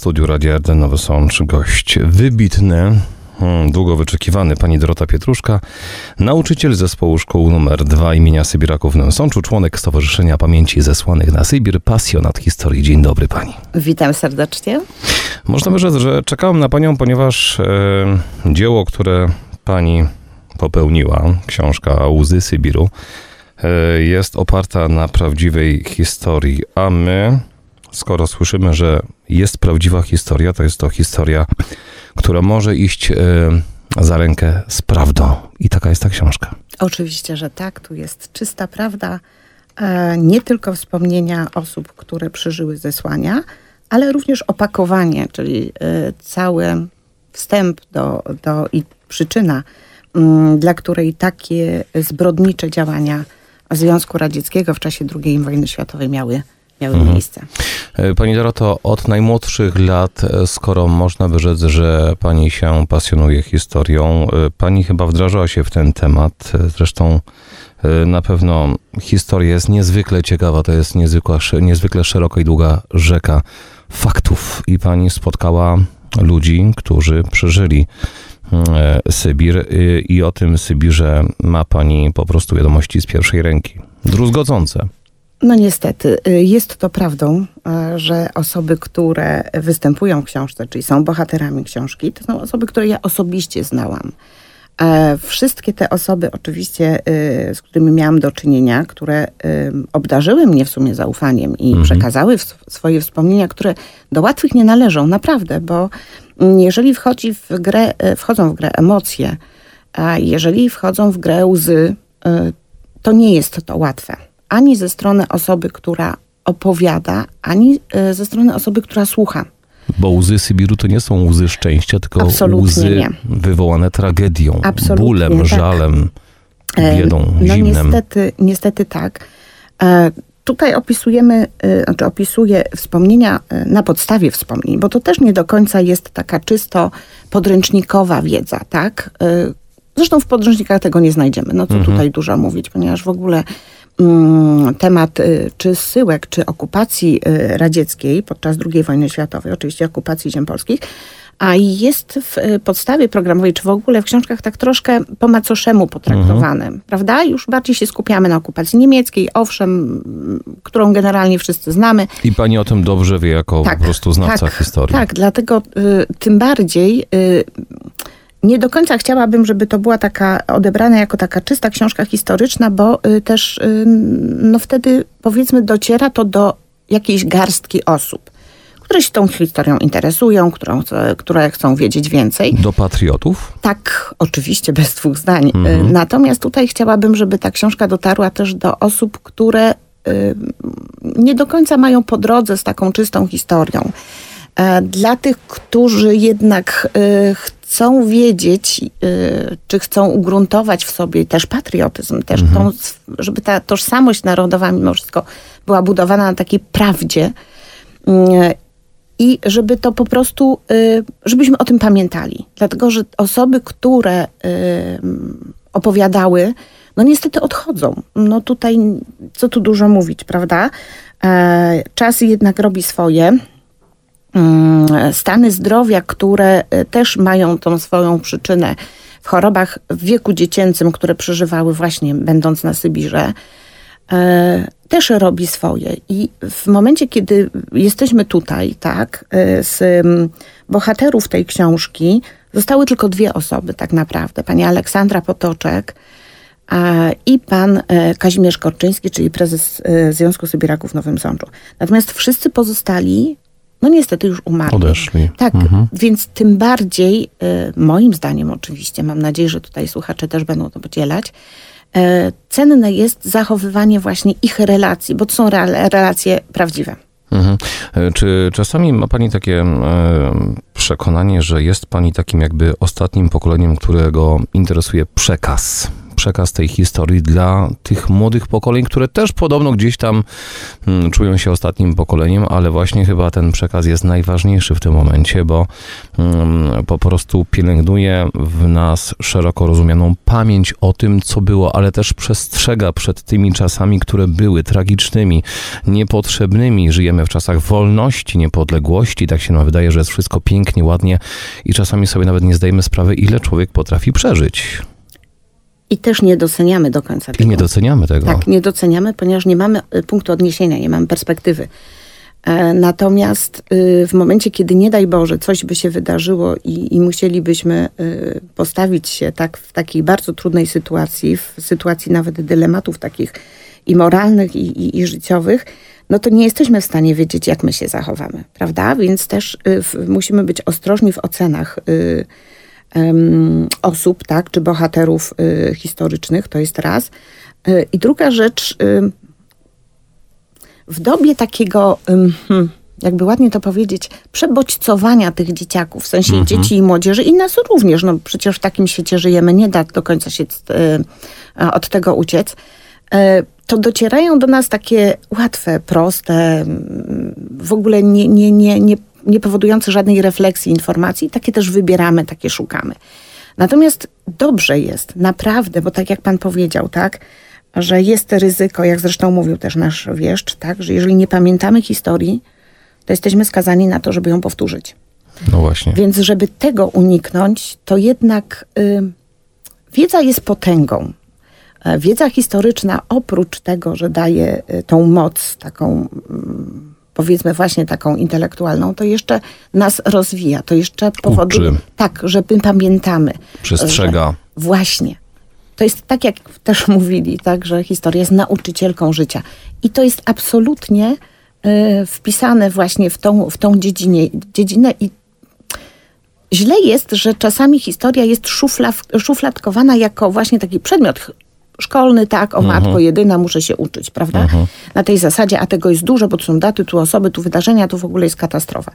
studiu Radia RD Nowy Sącz gość wybitny, długo wyczekiwany, pani Dorota Pietruszka, nauczyciel zespołu szkół nr 2 imienia Sybiraków w Nowym Sączu, członek Stowarzyszenia Pamięci Zesłanych na Sybir, pasjonat historii. Dzień dobry pani. Witam serdecznie. Można by rzec, że czekałem na panią, ponieważ dzieło, które pani popełniła, książka Łzy Sybiru, jest oparta na prawdziwej historii, a my, skoro słyszymy, że jest prawdziwa historia, to jest to historia, która może iść za rękę z prawdą. I taka jest ta książka. Oczywiście, że tak. Tu jest czysta prawda. Nie tylko wspomnienia osób, które przeżyły zesłania, ale również opakowanie, czyli cały wstęp i przyczyna, dla której takie zbrodnicze działania Związku Radzieckiego w czasie II wojny światowej miały miejsce. Pani Doroto, od najmłodszych lat, skoro można by rzec, że pani się pasjonuje historią, pani chyba wdrażała się w ten temat. Zresztą na pewno historia jest niezwykle ciekawa, to jest niezwykle szeroka i długa rzeka faktów. I pani spotkała ludzi, którzy przeżyli Sybir i o tym Sybirze ma pani po prostu wiadomości z pierwszej ręki. Druzgocące. No niestety, jest to prawdą, że osoby, które występują w książce, czyli są bohaterami książki, to są osoby, które ja osobiście znałam. Wszystkie te osoby oczywiście, z którymi miałam do czynienia, które obdarzyły mnie w sumie zaufaniem i przekazały swoje wspomnienia, które do łatwych nie należą, naprawdę, bo jeżeli wchodzą w grę emocje, a jeżeli wchodzą w grę łzy, to nie jest to łatwe. Ani ze strony osoby, która opowiada, ani ze strony osoby, która słucha. Bo łzy Sybiru to nie są łzy szczęścia, tylko łzy wywołane tragedią, bólem, tak. Żalem, biedą, zimnem. Niestety tak. Tutaj opisuję wspomnienia na podstawie wspomnień, bo to też nie do końca jest taka czysto podręcznikowa wiedza, tak? Zresztą w podręcznikach tego nie znajdziemy. No co tutaj dużo mówić, ponieważ w ogóle temat czy zsyłek, czy okupacji radzieckiej podczas II wojny światowej, oczywiście okupacji ziem polskich, a jest w podstawie programowej, czy w ogóle w książkach tak troszkę po macoszemu potraktowane, prawda? Już bardziej się skupiamy na okupacji niemieckiej, owszem, którą generalnie wszyscy znamy. I pani o tym dobrze wie, jako po prostu znawca historii. Tak, dlatego tym bardziej nie do końca chciałabym, żeby to była odebrana jako taka czysta książka historyczna, bo też wtedy, powiedzmy, dociera to do jakiejś garstki osób, które się tą historią interesują, które chcą wiedzieć więcej. Do patriotów? Tak, oczywiście, bez dwóch zdań. Natomiast tutaj chciałabym, żeby ta książka dotarła też do osób, które nie do końca mają po drodze z taką czystą historią. Dla tych, którzy jednak chcą wiedzieć, czy chcą ugruntować w sobie też patriotyzm, też żeby ta tożsamość narodowa mimo wszystko była budowana na takiej prawdzie i żeby to po prostu, żebyśmy o tym pamiętali. Dlatego, że osoby, które opowiadały, no niestety odchodzą. No tutaj, co tu dużo mówić, prawda? Czas jednak robi swoje. Stany zdrowia, które też mają tą swoją przyczynę w chorobach w wieku dziecięcym, które przeżywały właśnie będąc na Sybirze, też robi swoje. I w momencie, kiedy jesteśmy tutaj, tak, z bohaterów tej książki, zostały tylko dwie osoby tak naprawdę. Pani Aleksandra Potoczek i pan Kazimierz Korczyński, czyli prezes Związku Sybiraków w Nowym Sączu. Natomiast wszyscy pozostali no niestety już umarli. Odeszli. Tak, więc tym bardziej, moim zdaniem oczywiście, mam nadzieję, że tutaj słuchacze też będą to podzielać, cenne jest zachowywanie właśnie ich relacji, bo to są relacje prawdziwe. Czy czasami ma pani takie przekonanie, że jest pani takim jakby ostatnim pokoleniem, którego interesuje przekaz przekaz tej historii dla tych młodych pokoleń, które też podobno gdzieś tam czują się ostatnim pokoleniem, ale właśnie chyba ten przekaz jest najważniejszy w tym momencie, bo po prostu pielęgnuje w nas szeroko rozumianą pamięć o tym, co było, ale też przestrzega przed tymi czasami, które były tragicznymi, niepotrzebnymi. Żyjemy w czasach wolności, niepodległości, tak się nam wydaje, że jest wszystko pięknie, ładnie i czasami sobie nawet nie zdajemy sprawy, ile człowiek potrafi przeżyć. I też nie doceniamy do końca tego. I nie doceniamy tego. Tak, nie doceniamy, ponieważ nie mamy punktu odniesienia, nie mamy perspektywy. Natomiast w momencie, kiedy nie daj Boże, coś by się wydarzyło i musielibyśmy postawić się tak w takiej bardzo trudnej sytuacji, w sytuacji nawet dylematów takich i moralnych, i życiowych, no to nie jesteśmy w stanie wiedzieć, jak my się zachowamy, prawda? Więc też musimy być ostrożni w ocenach osób, tak, czy bohaterów historycznych, to jest raz. I druga rzecz, w dobie takiego, jakby ładnie to powiedzieć, przebodźcowania tych dzieciaków, w sensie dzieci i młodzieży i nas również, no przecież w takim świecie żyjemy, nie da do końca się od tego uciec, to docierają do nas takie łatwe, proste, w ogóle nie powodujące żadnej refleksji informacji, takie też wybieramy, takie szukamy. Natomiast dobrze jest, naprawdę, bo tak jak pan powiedział, tak, że jest ryzyko, jak zresztą mówił też nasz wieszcz, tak, że jeżeli nie pamiętamy historii, to jesteśmy skazani na to, żeby ją powtórzyć. No właśnie. Więc żeby tego uniknąć, to jednak wiedza jest potęgą. Wiedza historyczna oprócz tego, że daje tą moc taką, powiedzmy właśnie taką intelektualną, to jeszcze nas rozwija, to jeszcze powoduje, tak, że my pamiętamy. Przestrzega. Właśnie. To jest tak, jak też mówili, tak, że historia jest nauczycielką życia. I to jest absolutnie wpisane właśnie w tą dziedzinę i źle jest, że czasami historia jest szufladkowana jako właśnie taki przedmiot szkolny, tak, o matko jedyna, muszę się uczyć, prawda? Na tej zasadzie, a tego jest dużo, bo tu są daty, tu osoby, tu wydarzenia, tu w ogóle jest katastrofa.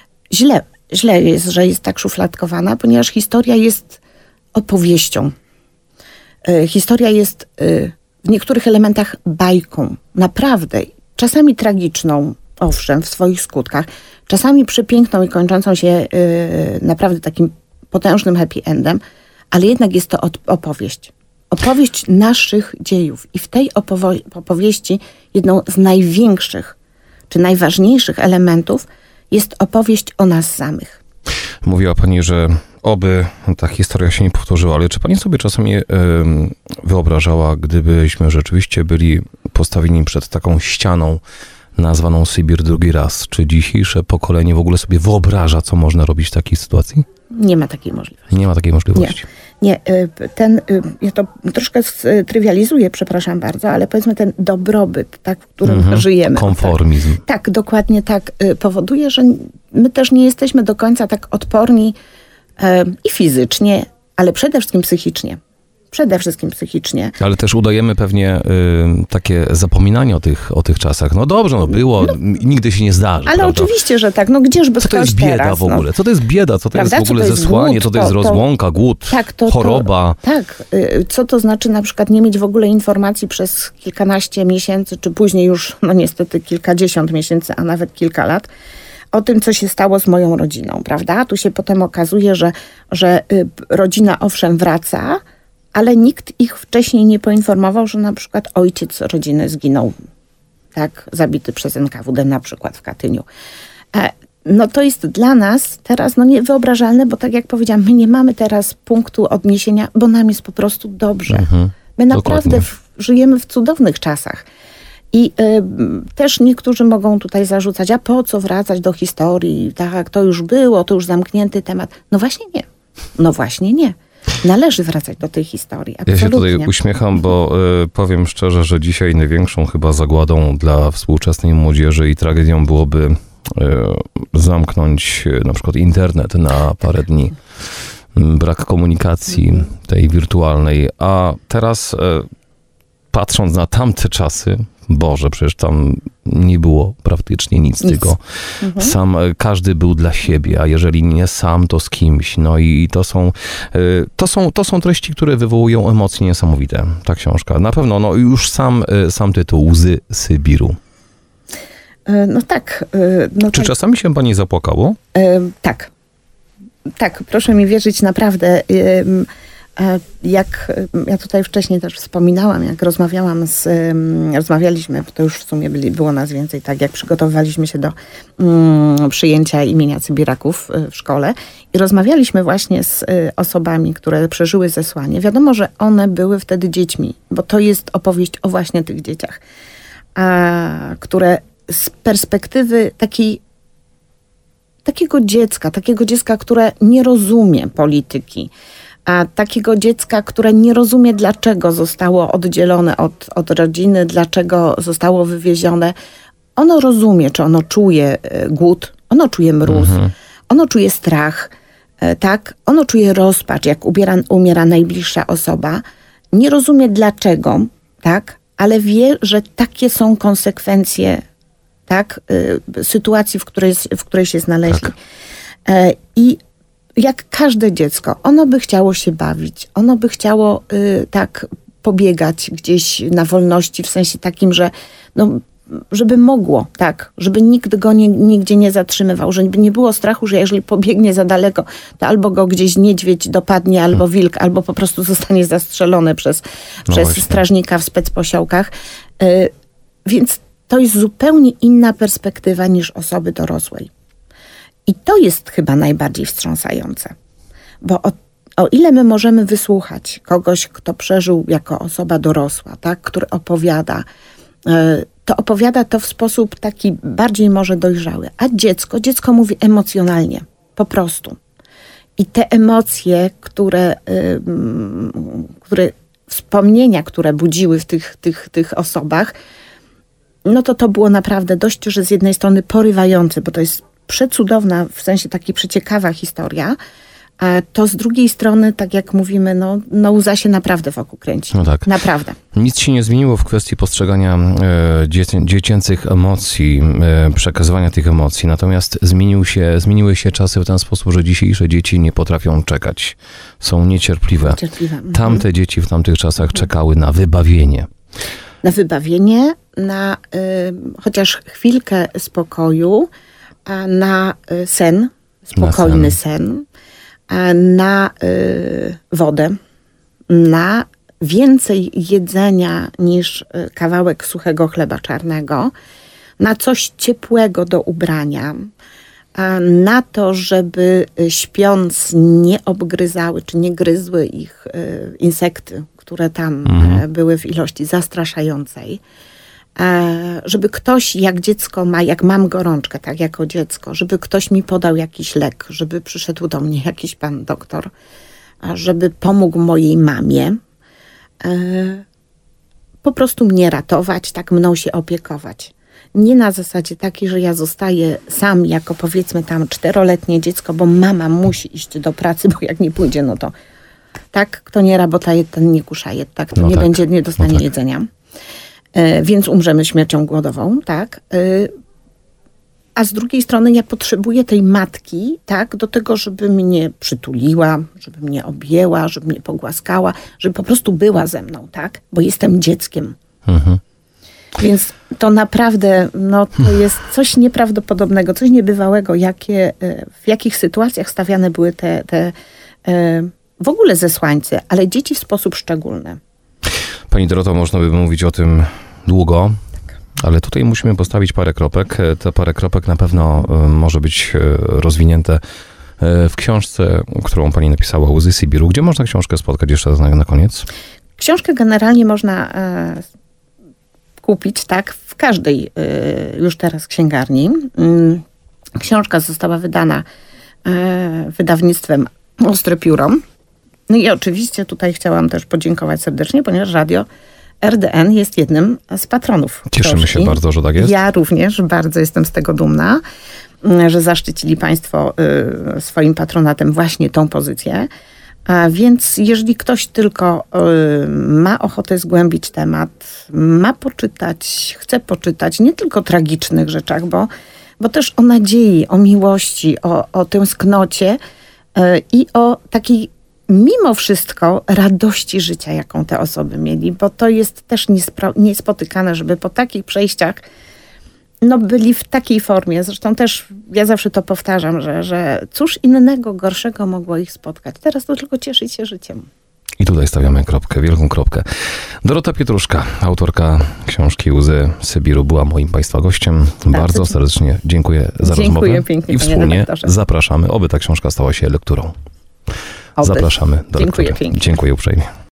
Źle jest, że jest tak szufladkowana, ponieważ historia jest opowieścią. Historia jest w niektórych elementach bajką. Naprawdę. Czasami tragiczną, owszem, w swoich skutkach. Czasami przepiękną i kończącą się naprawdę takim potężnym happy endem, ale jednak jest to opowieść. Opowieść naszych dziejów. I w tej opowieści jedną z największych, czy najważniejszych elementów jest opowieść o nas samych. Mówiła pani, że oby ta historia się nie powtórzyła, ale czy pani sobie czasami wyobrażała, gdybyśmy rzeczywiście byli postawieni przed taką ścianą nazwaną Sybir drugi raz? Czy dzisiejsze pokolenie w ogóle sobie wyobraża, co można robić w takiej sytuacji? Nie ma takiej możliwości. Nie ma takiej możliwości. Nie, ja to troszkę trywializuję, przepraszam bardzo, ale powiedzmy ten dobrobyt, tak, w którym żyjemy. Konformizm. Tak, dokładnie tak. Powoduje, że my też nie jesteśmy do końca tak odporni i fizycznie, ale przede wszystkim psychicznie. Ale też udajemy pewnie takie zapominanie o tych czasach. No dobrze, no było, nigdy się nie zdarzy. Ale prawda? Oczywiście, że tak. No gdzieżby co to jest bieda teraz, w ogóle? Co to jest bieda? Co to jest w ogóle zesłanie? Głód, co to jest rozłąka, głód, tak, choroba? Tak. Co to znaczy na przykład nie mieć w ogóle informacji przez kilkanaście miesięcy, czy później już, no niestety kilkadziesiąt miesięcy, a nawet kilka lat, o tym, co się stało z moją rodziną, prawda? Tu się potem okazuje, że rodzina owszem wraca, ale nikt ich wcześniej nie poinformował, że na przykład ojciec rodziny zginął, tak, zabity przez NKWD na przykład w Katyniu. No to jest dla nas teraz niewyobrażalne, bo tak jak powiedziałam, my nie mamy teraz punktu odniesienia, bo nam jest po prostu dobrze. My naprawdę żyjemy w cudownych czasach. I też niektórzy mogą tutaj zarzucać, a po co wracać do historii, tak, to już było, to już zamknięty temat. No właśnie nie. Należy wracać do tej historii. Absolutnie. Ja się tutaj uśmiecham, bo powiem szczerze, że dzisiaj największą chyba zagładą dla współczesnej młodzieży i tragedią byłoby zamknąć na przykład internet na parę dni. Brak komunikacji tej wirtualnej. A teraz patrząc na tamte czasy, Boże, przecież tam nie było praktycznie nic. Tylko sam, każdy był dla siebie, a jeżeli nie sam, to z kimś. No i to są treści, które wywołują emocje niesamowite, ta książka. Na pewno, no już sam tytuł Łzy Sybiru. No tak. Czy czasami się pani zapłakało? Tak. Tak, proszę mi wierzyć, naprawdę. Jak ja tutaj wcześniej też wspominałam, jak rozmawialiśmy, to już w sumie było nas więcej, tak, jak przygotowywaliśmy się do przyjęcia imienia Sybiraków w szkole i rozmawialiśmy właśnie z osobami, które przeżyły zesłanie. Wiadomo, że one były wtedy dziećmi, bo to jest opowieść o właśnie tych dzieciach, które z perspektywy takiego dziecka, które nie rozumie polityki, a takiego dziecka, które nie rozumie, dlaczego zostało oddzielone od rodziny, dlaczego zostało wywiezione. Ono rozumie, czy ono czuje głód, ono czuje mróz, ono czuje strach, tak? Ono czuje rozpacz, jak umiera najbliższa osoba. Nie rozumie dlaczego, tak? Ale wie, że takie są konsekwencje, tak? Sytuacji, w której się znaleźli. Tak. I jak każde dziecko, ono by chciało się bawić, ono by chciało tak pobiegać gdzieś na wolności, w sensie takim, że żeby mogło, tak, żeby nikt go nigdzie nie zatrzymywał, żeby nie było strachu, że jeżeli pobiegnie za daleko, to albo go gdzieś niedźwiedź dopadnie, albo wilk, albo po prostu zostanie zastrzelony przez strażnika w specposiołkach. Więc to jest zupełnie inna perspektywa niż osoby dorosłej. I to jest chyba najbardziej wstrząsające. Bo o ile my możemy wysłuchać kogoś, kto przeżył jako osoba dorosła, tak, który opowiada, to opowiada to w sposób taki bardziej może dojrzały. A dziecko mówi emocjonalnie, po prostu. I te emocje, wspomnienia, które budziły w tych osobach, no to było naprawdę dość, że z jednej strony porywające, bo to jest przecudowna, w sensie takiej przeciekawa historia, a to z drugiej strony, tak jak mówimy, łza się naprawdę wokół kręci. No tak. Naprawdę. Nic się nie zmieniło w kwestii postrzegania dziecięcych emocji, przekazywania tych emocji. Natomiast zmieniły się czasy w ten sposób, że dzisiejsze dzieci nie potrafią czekać. Są niecierpliwe. Tamte dzieci w tamtych czasach czekały na wybawienie. Na wybawienie, na chociaż chwilkę spokoju, na sen, spokojny sen, na wodę, na więcej jedzenia niż kawałek suchego chleba czarnego, na coś ciepłego do ubrania, na to, żeby śpiąc nie obgryzały czy nie gryzły ich insekty, które tam były w ilości zastraszającej. Żeby ktoś, jak mam gorączkę, tak jako dziecko, żeby ktoś mi podał jakiś lek, żeby przyszedł do mnie jakiś pan doktor, żeby pomógł mojej mamie, po prostu mnie ratować, tak mną się opiekować. Nie na zasadzie takiej, że ja zostaję sam jako powiedzmy tam 4-letnie dziecko, bo mama musi iść do pracy, bo jak nie pójdzie, no to tak, kto nie rabotaje, ten nie kuszaje, tak, to nie dostanie jedzenia. Więc umrzemy śmiercią głodową, tak. A z drugiej strony ja potrzebuję tej matki, tak, do tego, żeby mnie przytuliła, żeby mnie objęła, żeby mnie pogłaskała, żeby po prostu była ze mną, tak, bo jestem dzieckiem. Więc to naprawdę, to jest coś nieprawdopodobnego, coś niebywałego, w jakich sytuacjach stawiane były te w ogóle zesłańcy, ale dzieci w sposób szczególny. Pani Doroto, można by mówić o tym długo, ale tutaj musimy postawić parę kropek. Te parę kropek na pewno może być rozwinięte w książce, którą pani napisała, Łzy Sybiru. Gdzie można książkę spotkać jeszcze na koniec? Książkę generalnie można kupić, tak, w każdej już teraz księgarni. Książka została wydana wydawnictwem Ostre Pióro. No i oczywiście tutaj chciałam też podziękować serdecznie, ponieważ Radio RDN jest jednym z patronów Cieszymy się bardzo, że tak jest. Ja również bardzo jestem z tego dumna, że zaszczycili państwo swoim patronatem właśnie tą pozycję. A więc jeżeli ktoś tylko ma ochotę zgłębić temat, ma poczytać, chce poczytać nie tylko o tragicznych rzeczach, bo też o nadziei, o miłości, o tęsknocie i o takiej mimo wszystko radości życia, jaką te osoby mieli, bo to jest też niespotykane, żeby po takich przejściach byli w takiej formie. Zresztą też ja zawsze to powtarzam, że cóż innego, gorszego mogło ich spotkać. Teraz to tylko cieszyć się życiem. I tutaj stawiamy kropkę, wielką kropkę. Dorota Pietruszka, autorka książki Łzy Sybiru, była moim Państwa gościem. Bardzo serdecznie dziękuję za rozmowę. Pięknie, i wspólnie zapraszamy, oby ta książka stała się lekturą. Oby. Zapraszamy do Dziękuję lektury. pięknie. Dziękuję uprzejmie.